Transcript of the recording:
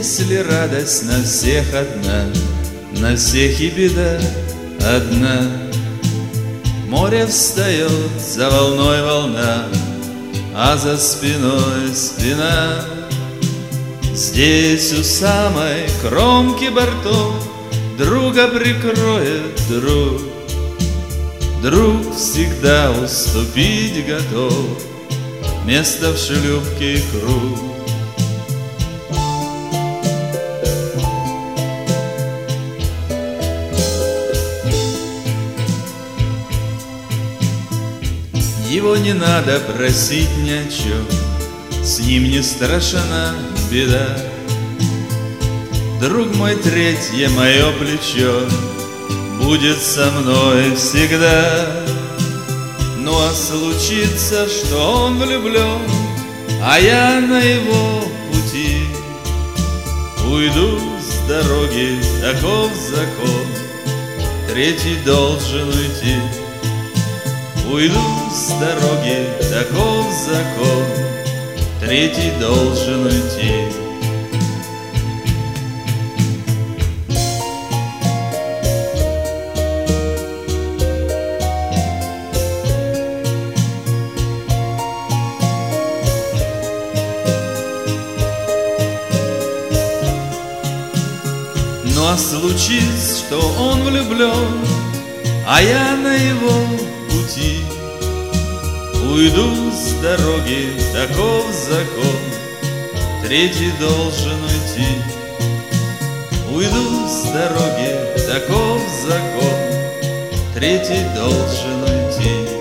Если радость на всех одна, на всех и беда одна. Море встает, за волной волна, а за спиной спина. Здесь у самой кромки бортов друга прикроет друг. Друг всегда уступить готов, место в шлюпке и круг. Его не надо просить ни о чем, с ним не страшна беда. Друг мой, третье мое плечо будет со мной всегда. Ну а случится, что он влюблен, а я на его пути, уйду с дороги, таков закон, третий должен уйти. Уйду с дороги, таков закон, третий должен уйти. Ну а случись, что он влюблен, а я на его пути, уйду с дороги, таков закон, третий должен уйти. Уйду с дороги, таков закон, третий должен уйти.